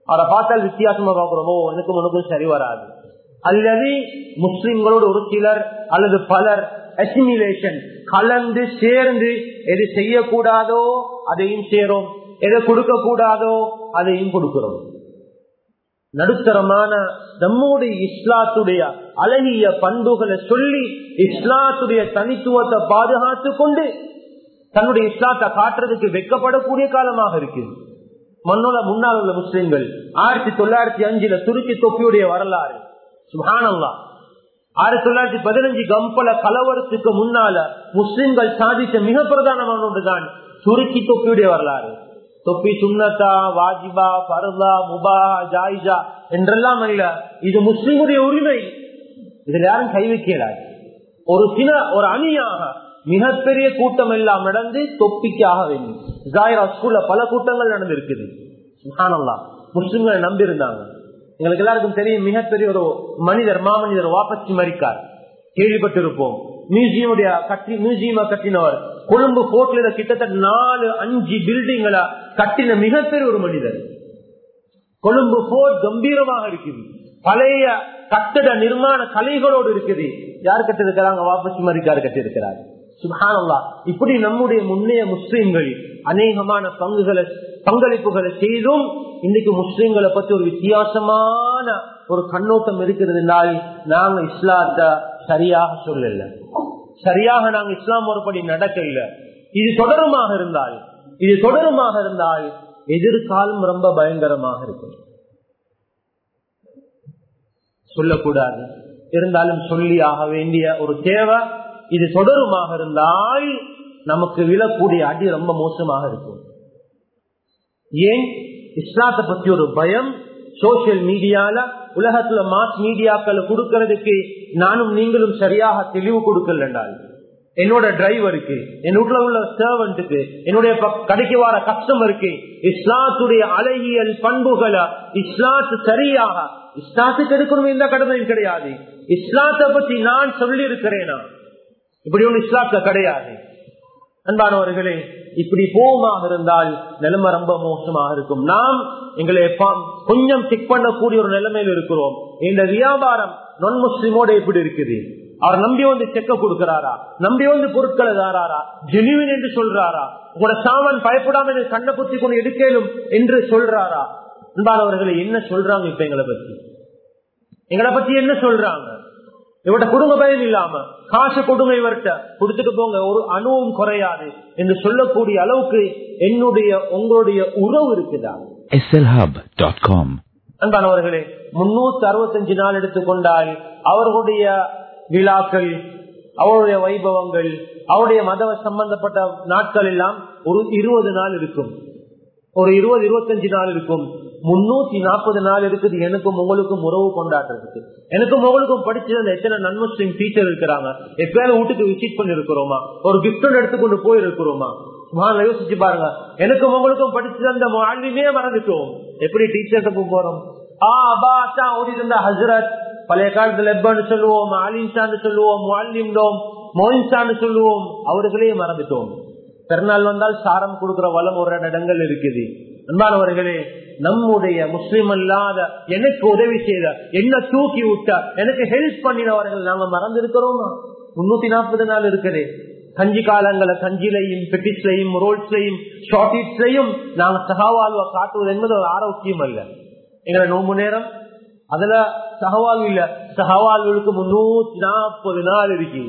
அவரை பார்த்தால் வித்தியாசமா பார்க்கிறோமோ எனக்கும் உனக்கும் சரி வராது. அல்லது முஸ்லிம்களோடு ஒரு சிலர் அல்லது பலர் அசிமிலேஷன் கலந்து சேர்ந்து எது செய்யக்கூடாதோ அதையும் சேரும், எதை கொடுக்க கூடாதோ அதையும் கொடுக்கிறோம். நடுத்தரமான நம்முடைய இஸ்லாத்துடைய அழகிய பண்புகளை சொல்லி இஸ்லாத்துடைய தனித்துவத்தை பாதுகாத்து கொண்டு தன்னுடைய இஸ்லாத்தை காட்டுறதுக்கு வெட்கப்படக்கூடிய காலமாக இருக்குது. மன்னோட முன்னால் உள்ள முஸ்லிம்கள் ஆயிரத்தி தொள்ளாயிரத்தி அஞ்சுல துருக்கி தொப்பியுடைய வரலாறு சுப்ஹானல்லாஹ். ஆயிரத்தி தொள்ளாயிரத்தி பதினஞ்சு கம்பல கலவரத்துக்கு முன்னால முஸ்லிம்கள் சாதித்த மிக பிரதானமான ஒன்றுதான் துருக்கி தொப்பியுடைய வரலாறு. தொப்பி சுன்னத்தா, வாஜிபா, பர்தா, முபா, ஜாயிஜா என்றெல்லாம் அல்ல, இது முஸ்லிமுடைய உரிமை. இதுல யாரும் கை வைக்கலாது. ஒரு சில ஒரு அணியாக மிகப்பெரிய கூட்டம் எல்லாம் நடந்து தொப்பிக்காக வேண்டும். ஜாயிரா ஸ்கூல்ல பல கூட்டங்கள் நடந்திருக்குது. சுப்ஹானல்லாஹ். முஸ்லிம்களை நம்பி இருந்தாங்க. எங்களுக்கு எல்லாருக்கும் தெரியும், மிகப்பெரிய ஒரு மனிதர் மாமனிதர் வாபச்சி மரிக்கார், கேள்விப்பட்டிருப்போம். மியூசியமுடைய கட்டி மியூசியமா கட்டினவர், கொழும்பு போர்ட்ல கிட்டத்தட்ட நாலு அஞ்சு பில்டிங்களை கட்டின மிகப்பெரிய ஒரு மனிதர். கொழும்பு போர்ட் கம்பீரமாக இருக்குது, பழைய கட்டட நிர்மாண கலைகளோடு இருக்குது. யார் கட்டிருக்கிறாங்க? வாபச்சி மரிக்கார் கட்டிருக்கிறார். சுப்ஹானல்லாஹ். இப்படி நம்முடைய முன்னைய முஸ்லிம்கள் அநேகமான பங்குகளை பங்களிப்புகளை செய்தும் இன்னைக்கு முஸ்லிம்களை பற்றி ஒரு வித்தியாசமான ஒரு கண்ணோட்டம் இருக்கிறது. நாங்க இஸ்லாத்தை சரியாக சொல்லல, சரியாக நாங்க இஸ்லாம் ஒருபடி நடக்கல. இது தொடருமாக இருந்தால் இது தொடருமாக இருந்தால் எதிர்காலம் ரொம்ப பயங்கரமாக இருக்கும். சொல்லக்கூடாது, இருந்தாலும் சொல்லி ஆக வேண்டிய ஒரு தேவை. இது தொடருமாக இருந்தால் நமக்கு விழக்கூடிய அடி ரொம்ப மோசமாக இருக்கும். ஏன்? இஸ்லாத்தை பத்தி ஒரு பயம் சோசியல் மீடியால, உலகத்துல மாஸ் மீடியாக்கள் கொடுக்கறதுக்கு நானும் நீங்களும் சரியாக தெளிவு கொடுக்கல என்றால், என்னோட டிரைவருக்கு, என் வீட்டுல உள்ள சர்வன்ட்டுக்கு, என்னுடைய கடைக்கு வர கஸ்டமருக்கு இஸ்லாத்துடைய அழகியல் பண்புகளை இஸ்லாத்து சரியாக இஸ்லாத்துக்கு எடுக்கணும் எந்த கடமையும் கிடையாது. இஸ்லாத்தை பத்தி நான் சொல்லி இருக்கிறேனா? இப்படி ஒன்று இஸ்லாத்துல கிடையாது. அன்பானவர்களே, இப்படி போமாக இருந்தால் நிலைமை ரொம்ப மோசமாக இருக்கும். நாம் எங்களை கொஞ்சம் செக் பண்ணக்கூடிய ஒரு நிலைமையில் இருக்கிறோம். இந்த வியாபாரம் நான் முஸ்லிமோட எப்படி இருக்குது? அவர் நம்பி வந்து செக்க கொடுக்கிறாரா? நம்பி வந்து பொருட்களை தாராரா? ஜெனுவின் என்று சொல்றாரா? உங்களோட சாமான் பயப்படாம கண்ணை குத்தி கொண்டு எடுக்கலும் என்று சொல்றாரா? அன்பானவர்களை என்ன சொல்றாங்க இப்ப எங்களை பத்தி? எங்களை பத்தி என்ன சொல்றாங்க? இவர்கிட்ட குடும்ப பயம் இல்லாம காசு கொடுங்க, இவர்கிட்ட கொடுத்துட்டு போங்க, ஒரு அணுவும் குறையாது என்று சொல்லக்கூடிய அளவுக்கு என்னுடைய உங்களுடைய உறவு இருக்குதா? S L hub dot com. அன்பானவர்களே, முன்னூத்தி அறுபத்தஞ்சு நாள் எடுத்துக்கொண்டால் அவர்களுடைய விழாக்கள், அவருடைய வைபவங்கள், அவருடைய மத சம்பந்தப்பட்ட நாட்கள் எல்லாம் ஒரு இருபது நாள் இருக்கும், ஒரு இருபது இருபத்தஞ்சு நாள் இருக்கும். முன்னூத்தி நாற்பது நாள் இருக்குது எனக்கும் உங்களுக்கும் உறவு கொண்டாடுறதுக்கு. எனக்கும் உங்களுக்கும் படிச்சிருந்த எத்தனை நன் முஸ்லிம் டீச்சர் இருக்கிறாங்க. எப்பயாவது வீட்டுக்கு விசிட் பண்ணி இருக்கிறோமா? ஒரு கிஃப்ட் எடுத்துக்கொண்டு போயிருக்கிறோமா? யோசிச்சு பாருங்க. எனக்கும் உங்களுக்கும் படிச்சிருந்த மாலிமே மறந்துட்டோம். எப்படி டீச்சர்கிட்ட போறோம்? ஆ அப்பா அச்சா ஓடிட்டு இருந்த ஹசரத், பழைய காலத்துல லெப்பான்னு சொல்லுவோம், ஆலிம்சான்னு சொல்லுவோம், முஅல்லிம்டோம், மோயின்சான்னு சொல்லுவோம், அவர்களே மறந்துட்டோம். பெருநாள் வந்தால் சாரம் கொடுக்கிற வளம் ஒரு இடங்கள் இருக்குது. அன்பானவர்களே, நம்முடைய முஸ்லிம் அல்லாத, எனக்கு உதவி செய்த, என்ன தூக்கி விட்ட, எனக்கு ஹெல்ப் பண்ணினவர்கள் நாங்க மறந்து இருக்கிறோமா? முன்னூத்தி நாற்பது நாள் இருக்குது. கஞ்சி காலங்களை கஞ்சிலையும் பெட்டிஸ்லையும் ரோல்ஸ்லையும் ஷார்ட்ஸ்லையும் நாங்க சகவாழ்வை காட்டுவது என்பது ஒரு ஆரோக்கியம் அல்ல. எங்களை நோம்பு நேரம் அதுல சகவாழ்வு இல்ல. சகவாழ்வுக்கு முன்னூத்தி நாற்பது நாள் இருக்கு.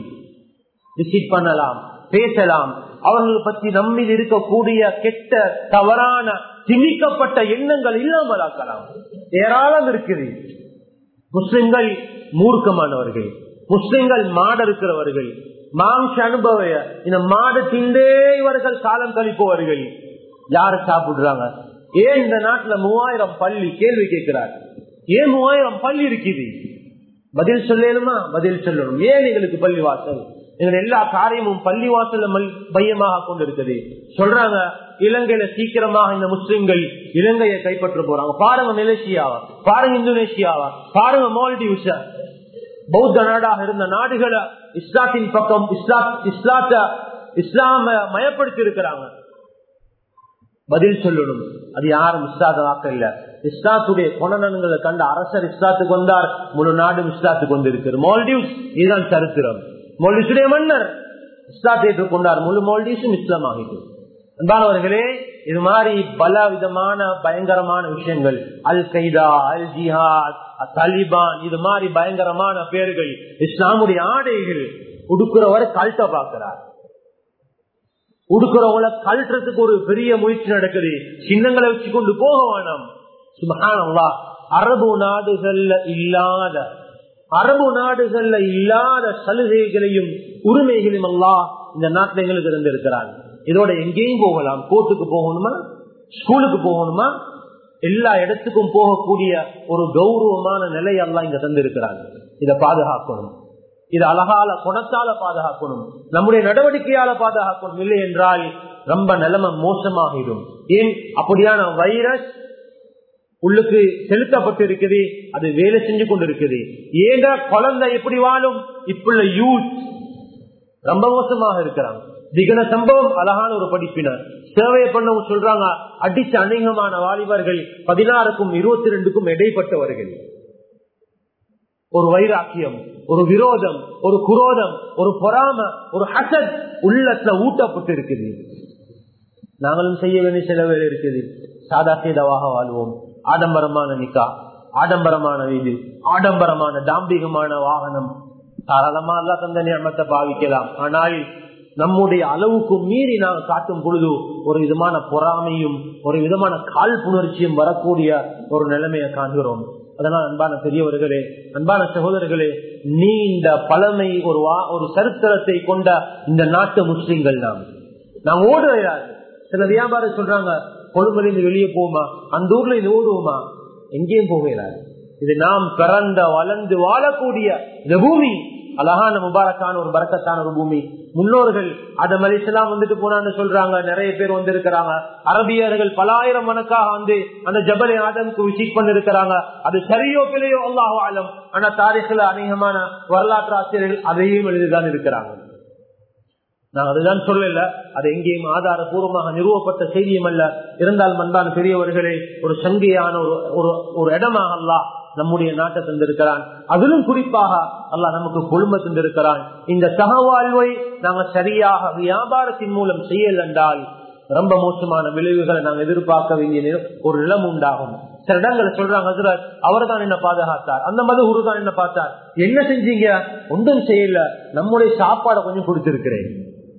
விசிட் பண்ணலாம், பேசலாம், அவர்களை பற்றி நம்மில் இருக்கக்கூடிய கெட்ட தவறான திணிக்கப்பட்ட எண்ணங்கள் இல்லாமல் ஆக்கலாம். ஏராளம் இருக்குது. முஸ்லிம்கள் மூர்க்கமானவர்கள், முஸ்லிம்கள் மாட இருக்கிறவர்கள், மாம்ச அனுபவ இந்த மாடு திண்டே இவர்கள் காலம் கழிப்பவர்கள். யாரு சாப்பிடுறாங்க? ஏன் இந்த நாட்டுல மூவாயிரம் பள்ளி? கேள்வி கேட்கிறார். ஏன் மூவாயிரம் பள்ளி இருக்குது? பதில் சொல்லணுமா? பதில் சொல்லணும். ஏன் எங்களுக்கு பள்ளி வாசல்? எங்க எல்லா காரியமும் பள்ளி வாசல மையமாக கொண்டு இருக்குது. சொல்றாங்க, இலங்கையில சீக்கிரமாக இந்த முஸ்லிம்கள் இலங்கையை கைப்பற்ற போறாங்க. பாருங்க மலேசியாவா, பாருங்க இந்தோனேஷியாவா, பாருங்க மால்டீவ்ஸ், பௌத்த நாடாக இருந்த நாடுகளை இஸ்லாத்தின் பக்கம் இஸ்லாத்த இஸ்லாம மயப்படுத்தி இருக்கிறாங்க. பதில் சொல்லணும். அது யாரும் இஸ்லாத வாக்க இல்ல. இஸ்லாத்துடைய குணநலன்களை கண்ட அரசர் இஸ்லாத்துக்கு வந்தார், முழு நாடும் இஸ்லாத்துக்கு வந்து இருக்கிறது. மால்டீவ்ஸ் இதுதான் சரித்திரம். மால்டீவ்ஸுடைய மன்னர் இஸ்லாத்தை ஏற்றுக்கொண்டார், முழு மால்டீவ்ஸும் இஸ்லாம் ஆகிட்டு. அன்பானவர்களே, இது மாதிரி பல விதமான பயங்கரமான விஷயங்கள், அல் கைதா, அல் ஜிஹாத், தாலிபான், இது மாதிரி பயங்கரமான பேர்கள். இஸ்லாமுடைய ஆடைகள் உடுக்கிறவரை கல்ட்ட பாக்கிறார், உடுக்கிறவங்களை கல்றதுக்கு ஒரு பெரிய முயற்சி நடக்குது. சின்னங்களை வச்சு கொண்டு போக வேணாம். சுப்ஹானல்லாஹ், அரபு நாடுகள்ல இல்லாத அரபு நாடுகள்ல இல்லாத சலுகைகளையும் உரிமைகளையும் அல்லாஹ் இந்த நாட்டில் எங்களுக்கு இருந்திருக்கிறாங்க. இதோட எங்கேயும் போகலாம். கோர்ட்டுக்கு போகணுமா, ஸ்கூலுக்கு போகணுமா, எல்லா இடத்துக்கும் போகக்கூடிய ஒரு கௌரவமான நிலை எல்லாம் இங்க தந்திருக்கிறாங்க. இதை பாதுகாக்கணும், இது அழகால குணத்தால பாதுகாக்கணும், நம்முடைய நடவடிக்கையால பாதுகாக்கணும். இல்லை என்றால் ரொம்ப நிலைமை மோசமாகிடும். ஏன் அப்படியான வைரஸ் உள்ளுக்கு செலுத்தப்பட்டு இருக்குது, அது வேலை செஞ்சு கொண்டு இருக்குது. ஏங்க குழந்தை எப்படி வாழும்? இப்ப யூத் ரொம்ப மோசமாக இருக்கிறாங்க. திகன சம்பவம் அழகான ஒரு படிப்பினர் சேவை பண்ணவும் சொல்றாங்க, அடிச்ச அநேகமான வாலிபர்கள் பதினாறுக்கும் இருபத்தி ரெண்டுக்கும் இடைப்பட்டவர்கள். ஒரு வைராக்கியம், ஒரு விரோதம், ஒரு குரோதம், ஒரு பொறாம, ஒரு ஹசத் உள்ளத்துல ஊட்டப்பட்டு இருக்குது. நாங்களும் செய்ய வேண்டிய சில வேலை இருக்குது. சாதா சீதாவாக வாழ்வோம். ஆடம்பரமான நிக்கா, ஆடம்பரமான வீடு, ஆடம்பரமான தாம்பிகமான வாகனம், தாராளமா அல்லா தந்த நியமத்தை பாவிக்கலாம். ஆனால் நம்முடைய அளவுக்கு மீறி நாங்கள் காட்டும் பொழுது ஒரு விதமான பொறாமையும் ஒரு விதமான காழ்ப்புணர்ச்சியும் வரக்கூடிய ஒரு நிலைமையை காண்கிறோம். அதனால் அன்பான பெரியவர்களே, அன்பான சகோதரர்களே, நீண்ட பழமை ஒரு ஒரு சரித்திரத்தை கொண்ட இந்த நாட்டு முஸ்லிம்கள் நாம் நாம் ஓடுகிறார். சில வியாபாரம் சொல்றாங்க, கொழும்புல வெளியே போமா, அந்த ஊர்ல இது ஓடுவோமா, எங்கேயும் போகிறார். இது நாம் பிறந்த வளர்ந்து வாழக்கூடிய இந்த பூமி அழகான முபாரக்கான ஒரு பரக்கத்தான ஒரு பூமி. முன்னோர்கள் ஆதம் அலைஹிஸ்ஸலாம் வந்துட்டு போனான்னு சொல்றாங்க, நிறைய பேர் வந்து இருக்கிறாங்க. அரபியர்கள் பலாயிரம் கணக்காக வந்து அந்த ஜபலை ஆதமுக்கு விசிட் பண்ணிருக்கிறாங்க. அது சரியோ பிழையோ அல்லாஹு ஆலம். ஆனா தாரிഖിல அநேகமான வரலாற்று ஆசிரியர்கள் அதையும் எழுதிதான் இருக்கிறாங்க. நான் அதுதான் சொல்லல, அது எங்கேயும் ஆதாரபூர்வமாக நிறுவப்பட்ட செய்தியும் அல்ல. இருந்தால் அன்பான பெரியவர்களே, ஒரு சங்கையான ஒரு ஒரு இடமாக அல்லாஹ் நம்முடைய நாட்டை தந்திருக்கிறான். அதிலும் குறிப்பாக அல்லாஹ் நமக்கு கொழும்பை தந்திருக்கிறான். இந்த சகவாழ்வை நாங்கள் சரியாக வியாபாரத்தின் மூலம் செய்யல் என்றால் ரொம்ப மோசமான விளைவுகளை நாங்கள் எதிர்பார்க்க வேண்டிய ஒரு நிலம் உண்டாகும். சில இடங்களை சொல்றாங்க, அவர் தான் என்ன பாதுகாத்தார், அந்த மது குரு தான் என்ன பார்த்தார், என்ன செஞ்சீங்க, ஒன்றும் செய்யல, நம்முடைய சாப்பாடை கொஞ்சம் கொடுத்திருக்கிறேன்.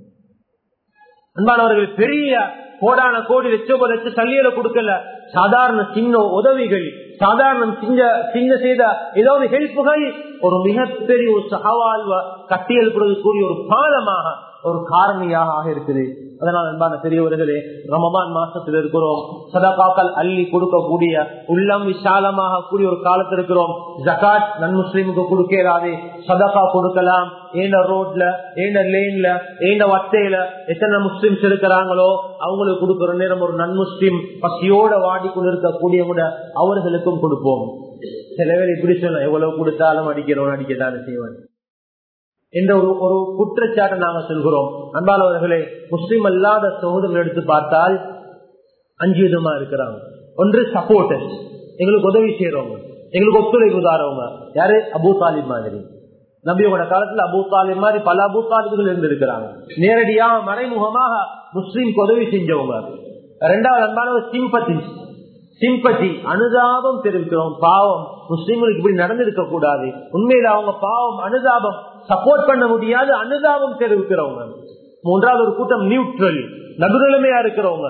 அன்பானவர்கள், பெரிய கோடான கோடி லட்சம் லட்சம் சல்லியலை கொடுக்கல, சாதாரண சின்ன உதவிகள், சாதாரண சின்ன செய்த ஏதாவது ஹெல்ப்புகள் ஒரு மிகப்பெரிய ஒரு சகவாழ்வ கட்டியெழுப்புறதுக்குரிய ஒரு பாலமாக ஒரு காரணியாக இருக்குது. அதனால் அன்பான பெரியவர்களே, ரமபான் மாசத்தில் இருக்கிறோம். சதகாக்கள் அள்ளி கொடுக்கக்கூடிய உள்ளம் விசாலமாக கூடிய ஒரு காலத்தில் இருக்கிறோம். ஜகாத் நன் முஸ்லிமுக்கு கொடுக்கிறாதே, சதகா கொடுக்கலாம். ஏண்ட ரோட்ல, ஏண்ட லேன்ல, ஏண்ட வட்டையில எத்தனை முஸ்லிம்ஸ் இருக்கிறாங்களோ அவங்களுக்கு கொடுக்கிற நேரம் ஒரு நன் முஸ்லிம் பசியோட வாடி கொண்டு இருக்கக்கூடிய கூட அவர்களுக்கும் கொடுப்போம். சில பேர் இப்படி சொல்ல, எவ்வளவு கொடுத்தாலும் அடிக்கிறோம், அடிக்கதான் செய்வாங்க என்ற ஒரு ஒரு குற்றச்சாட்டை நாங்கள் சொல்கிறோம். அன்பானவர்களே, முஸ்லிம் அல்லாத சகோதரர்கள் எடுத்து பார்த்தால் அஞ்சு விதமா இருக்கிறாங்க. ஒன்று சப்போர்டர்ஸ், எங்களுக்கு உதவி செய்யறவங்க, எங்களுக்கு ஒத்துழைப்பு தாரவங்க. யாரு? அபூ தாலிப் மாதிரி. நபியோட காலத்துல அபூ தாலிப் மாதிரி பல அபூ தாலிப்கள் இருந்திருக்கிறாங்க. நேரடியாக மறைமுகமாக முஸ்லிம்க்கு உதவி செஞ்சவங்க. இரண்டாவது அன்பானவர் சிம்பத்தி, சிம்பத்தி அனுதாபம் தெரிவிக்கிறோம். பாவம் முஸ்லிம்களுக்கு இப்படி நடந்திருக்க கூடாது, உண்மையில அவங்க பாவம், அனுதாபம், சப்போர்ட் பண்ண முடியாது, அனுதாபம் தெரிவிக்கிறவங்க. மூன்றாவது ஒரு கூட்டம் நியூட்ரல், நடுநிலைமையா இருக்கிறவங்க.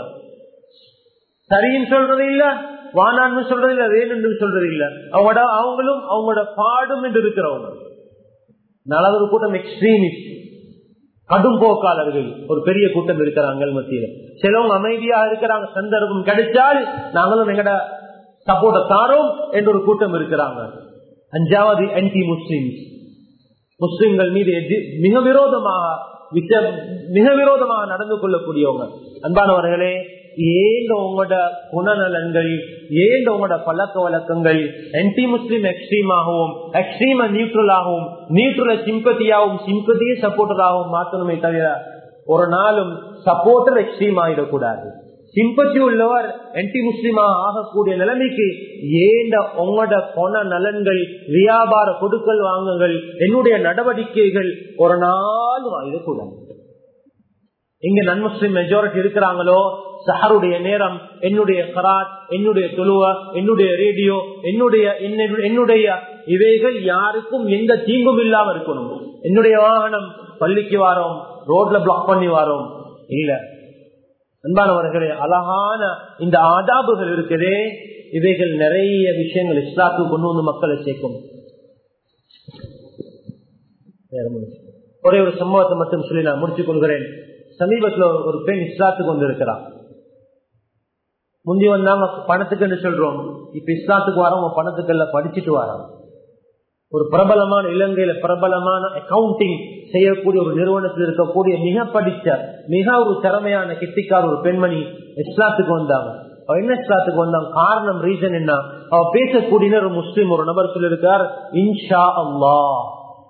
சரின்னு சொல்றது இல்ல, வானான்னு சொல்றது இல்ல, வேணும்னு சொல்றது இல்ல, அவங்களோட அவங்களும் அவங்களோட பாடும் என்று இருக்கிறவங்க. நாலாவது ஒரு கூட்டம் எக்ஸ்ட்ரீமிஸ்ட், கடும் போக்காளர்கள். ஒரு பெரிய கூட்டம் இருக்கிறாங்க மத்தியில. சிலவங்க அமைதியா இருக்கிறாங்க, சந்தர்ப்பம் கிடைச்சால் நாங்களும் எங்கட சப்போர்ட்ட தாரோம் என்ற ஒரு கூட்டம் இருக்கிறாங்க. அஞ்சாவது ஆன்டி முஸ்லிம்ஸ், முஸ்லிம்கள் மீது மிக விரோதமாக மிக விரோதமாக நடந்து கொள்ளக்கூடியவங்க. அன்பானவர்களே, ஏங்க உங்களோட குணநலன்கள், ஏங்க உங்களோட பழக்க வழக்கங்கள் ஆன்டி முஸ்லிம் எக்ஸ்ட்ரீமாகவும், எக்ஸ்ட்ரீம நியூட்ரலாகவும், நியூட்ரல சிம்பத்தியாகவும், சிம்பத்தியே சப்போர்ட்டராகவும் மாற்றணுமே தவிர ஒரு நாளும் சப்போர்ட்டர் எக்ஸ்ட்ரீம் ஆகிடக்கூடாது. சிம்பத்தி உள்ளவர் ஆன்டி முஸ்லிமா ஆகக்கூடிய நிலைமைக்கு ஏண்ட உங்களோட பண நலன்கள், வியாபார கொடுக்கல் வாங்குங்கள், என்னுடைய நடவடிக்கைகள் ஒரு நாள் வாங்கக்கூடாது. இங்க நன் முஸ்லிம் மெஜாரிட்டி இருக்கிறாங்களோ, சஹருடைய நேரம் என்னுடைய கராத், என்னுடைய தொழுவ, என்னுடைய ரேடியோ, என்னுடைய என்னுடைய இவைகள் யாருக்கும் எந்த தீங்கும் இல்லாம இருக்கணும். என்னுடைய வாகனம் பள்ளிக்கு வாரோம், ரோட்ல பிளாக் பண்ணி வாரோம் இல்ல. அன்பானவர்களே, அழகான இந்த ஆதாபுகள் இருக்குதே, இவைகள் நிறைய விஷயங்கள் இஸ்லாத்துக்கு கொண்டு வந்து மக்களை சேர்க்கும். ஒரே ஒரு சம்பவத்தை மட்டும் சொல்லி நான் முடிச்சுக் கொள்கிறேன். சமீபத்தில் ஒரு பெண் இஸ்லாத்துக்கு வந்து இருக்கிறார். முந்தி வந்தாங்க பணத்துக்கு என்று சொல்றோம், இப்ப இஸ்லாத்துக்கு வரோம் பணத்துக்கு எல்லாம் படிச்சுட்டு வரோம். ஒரு பிரபலமான இலங்கையில பிரபலமான அக்கவுண்டிங் செய்யக்கூடிய ஒரு நிறுவனத்தில் இருக்கக்கூடிய மிக படித்த மிக ஒரு திறமையான கெட்டிக்கார ஒரு பெண்மணி இஸ்லாத்துக்கு வந்தாங்க. அவ என்ன இஸ்லாத்துக்கு வந்தாங்க, காரணம் ரீசன் என்ன, அவ பேசக்கூடிய ஒரு முஸ்லீம் ஒரு நபர் சொல்லியிருக்கார், இன்ஷா அல்லாஹ்.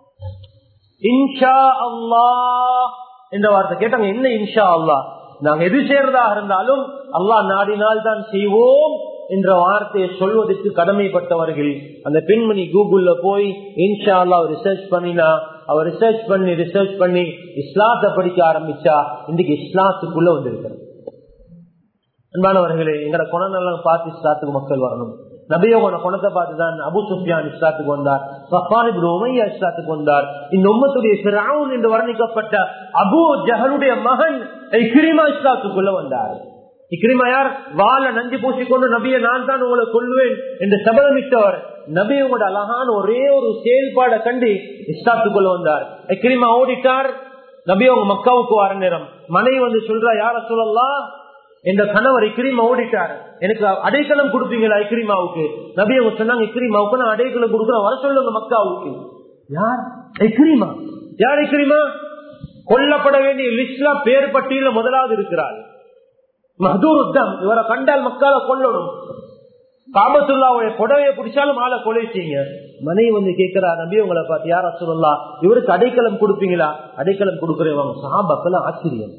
இன்ஷா அல்லாஹ் என்ற வார்த்தை கேட்டாங்க. என்ன இன்ஷா அல்லாஹ்? நாங்க எது செய்யறதாக இருந்தாலும் அல்லாஹ் நாடினால் தான் செய்வோம் என்ற வார்த்தையை சொல்வதற்கு கடமைப்பட்டவர்கள். அந்த பெண்மணி கூகுள்ல போய் இன்ஷா அல்லாஹ் ரிசர்ச் பண்ணினா, அவர் ரிசர்ச் பண்ணி ரிசர்ச் பண்ணி இஸ்லாத்தை படிக்க ஆரம்பிச்சா இன்னைக்கு இஸ்லாத்துக்குள்ள வந்திருக்கிறது. அன்பானவர்களே, எங்களை குணநலம் பார்த்து இஸ்லாத்துக்கு மக்கள் வரணும். நபியோட குணத்தை பார்த்துதான் அபு சுஃபியான் இஸ்லாத்துக்கு வந்தார், சஃபான் இப்னு உமையா இஸ்லாத்துக்கு வந்தார். இந்த உம்மத்துடைய ஃபிரௌன் என்று வர்ணிக்கப்பட்ட அபூ ஜஹலுடைய மகன் இக்ரிமா இஸ்லாத்துக்குள்ள வந்தார். இக்ரிமா யார்? வாழ நஞ்சு பூசிக்கொண்டு நபியை நான் தான் உங்களை கொள்வேன் என்று சபதமிட்டவர். நபியோட அழகான ஒரே ஒரு செயல்பாடை கண்டு இஸ்லாத்துக்குள்ள வந்தார். இக்ரிமா ஓடிட்டார். நபியோங்க மக்காவுக்கு வர நேரம் மனைவி வந்து சொல்றா, யார சொல்லலாம், என்ற கணவர் இக்ரிமா ஓடிட்டார், எனக்கு அடைக்கலம் கொடுப்பீங்களா இக்ரிமாவுக்கு? நபி அவங்க சொன்னாங்க, இக்ரிமாவுக்கு நான் அடைக்கலம் கொடுக்குறேன், வர சொல்லுங்க மக்காவுக்கு. யார் இக்ரிமா? யார் இக்ரிமா? கொல்லப்பட வேண்டிய லிஸ்ட்ல பேர் பட்டியல முதலாவது இருக்கிறார். மஹ்தூருத்தம், இவரை கண்டால் மக்கால கொல்லணும். காபத்துல்லாவுடைய புடவையை பிடிச்சாலும் ஆளை கொலை செய்யுங்க. மனைவி வந்து கேட்கிறா, நபி உங்களை பார்த்து, யார் ரசூலுல்லாஹ் இவருக்கு அடைக்கலம் கொடுப்பீங்களா? அடைக்கலம் கொடுக்குறேன். சஹாபாக்கள் ஆச்சரியம்.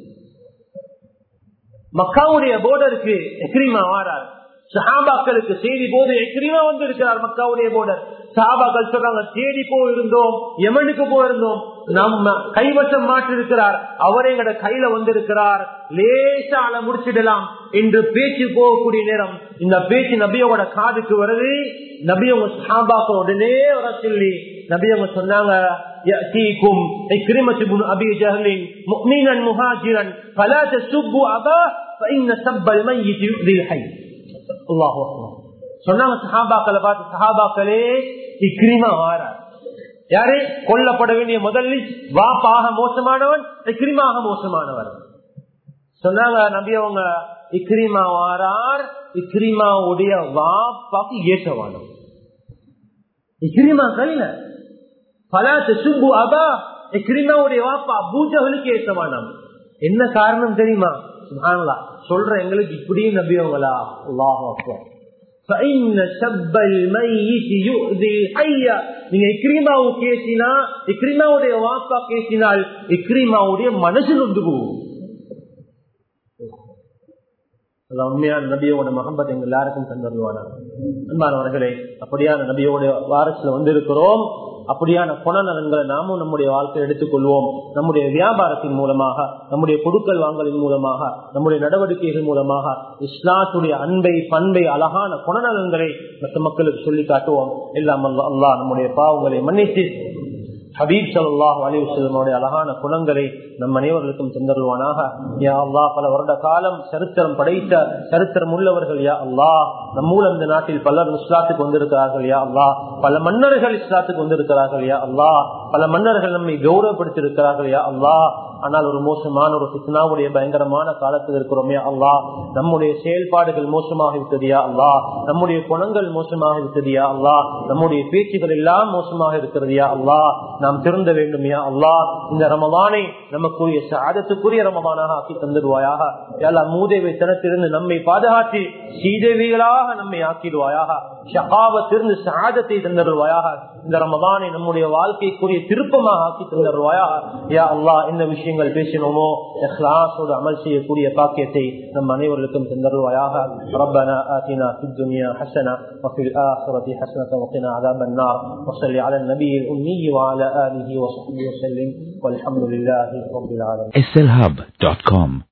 மக்காவுடைய போர்டருக்கு இக்ரிமா வாரார். சஹாபாக்களுக்கு செய்தி போது இக்ரிமா வந்து இருக்கிறார் மக்காவுடைய போர்டர். சஹாபாக்கள் சொல்றாங்க, தேடி போயிருந்தோம், யமனுக்கு போயிருந்தோம், நம்ம கைவசம் மாற்றி இருக்கிறார், அவரே எங்கட கையில வந்திருக்கிறார், லேசால முடிச்சிடலாம் என்று பேச்சு போகக்கூடிய நேரம் இந்த பேச்சு நபியோட காதுக்கு வருது. நபியவங்க சஹாபாக்கள் உடனே வர சொல்லி நபியவங்க சொன்னாங்க, يأتيكم إكرمة بن أبي جهل مؤمنا مهاجرا فلا تسبوا أباه فإن سب الميت يؤذي الحي. الله أكبر. சொன்னாங்க சஹாபாக்களை பார்த்து, சஹாபாக்களே இக்ரிமா வாரார். யாரு? கொல்லப்பட வேண்டிய முதல் வாப்பாக மோசமானவன், இக்ரிமாக மோசமானவர். சொன்னாங்க நபி அவங்க, இக்ரிமா வாரார், இக்ரிமாவுடைய வாப்பாக்கு ஏற்றவானவர். இக்ரிமா கையில என்ன காரணம் தெரியுமா? சொல்ற எங்களுக்கு இப்படியும் நபியவங்களா? அல்லாஹ் அக்பர். நீங்க இக்ரிமாவுக்கு பேசினா, இக்ரிமாவுடைய வாப்பா பேசினால் இக்ரிமாவுடைய மனசு நொந்து போகும். உண்மையான நபியோட மகம்பத் எங்க எல்லாருக்கும் தந்துருவானா? அன்பானவர்களே, அப்படியான நபியோட வாரத்துல வந்திருக்கிறோம். அப்படியான குணநலன்களை நாமும் நம்முடைய வாழ்க்கையை எடுத்துக்கொள்வோம். நம்முடைய வியாபாரத்தின் மூலமாக, நம்முடைய கொடுக்கல் வாங்கலின் மூலமாக, நம்முடைய நடவடிக்கைகள் மூலமாக இஸ்லாத்துடைய அன்பை, பண்பை, அழகான குணநலன்களை மற்ற மக்களுக்கு சொல்லி காட்டுவோம். எல்லாம் அல்லாஹ் நம்முடைய பாவங்களை மன்னித்து ஹபீப் ஸல்லல்லாஹு அலைஹி வஸல்லம் அழகான குணங்களை நம் அனைவர்களுக்கும் தந்தருவானாக. யா அல்லாஹ், பல வருட காலம் சரித்திரம் படைத்த சரித்திரம் உள்ளவர்கள் யா அல்லாஹ், நம் மூலம் இந்த நாட்டில் பலர் இஸ்லாத்துக்கு வந்திருக்கிறார்கள் யா அல்லாஹ். பல மன்னர்கள் இஸ்லாத்துக்கு வந்திருக்கிறார்கள் யா அல்லாஹ். பல மன்னர்கள் நம்மை கௌரவப்படுத்தியிருக்கிறார்கள் யா அல்லாஹ். ஆனால் ஒரு மோசமான ஒரு ஃபித்னாவுடைய பயங்கரமான காலத்தில் இருக்கிறோம் யா அல்லாஹ். நம்முடைய செயல்பாடுகள் மோசமாக இருக்கிறது யா அல்லாஹ். நம்முடைய குணங்கள் மோசமாக இருக்கிறது யா அல்லாஹ். நம்முடைய பேச்சுகள் எல்லாம் மோசமாக இருக்கிறது யா அல்லாஹ். நாம் திருந்த வேண்டும் யா அல்லாஹ். இந்த ரமதானை நமக்குரிய சாதத்துக்குரிய ரமதானாக ஆக்கி தந்துடுவாயாக. எல்லா மூதேவை தனத்திலிருந்து நம்மை பாதுகாத்து சீதேவிகளாக நம்மை ஆக்கிடுவாயாக. ஷகாவத்திலிருந்து சாதத்தை தந்துடுவாயாக. இந்த ரமதானை நம்முடைய வாழ்க்கைக்குரிய திருப்பமாக ஆக்கி தந்துடுவாயாக. யா அல்லாஹ், இந்த விஷயங்கள் பேசினோமோ இஹ்லாஸோடு அமல் செய்யக்கூடிய பாக்கியத்தை நம் அனைவருக்கும் தந்துடுவாயாக. ரப்பனா ஆதினா ஃபித் துன்யா ஹஸனா வஃபில் ஆখিরাতি ஹஸனத வகினா அஸாபன் நார். வஸல்லி அலா நபியில் உம்மி வஅலா ஆலிஹி வஸஹ்பிஹி வஸல்லிம் வல்ஹம்துலில்லாஹி ரப்பில் ஆலமீன். S L Hub dot com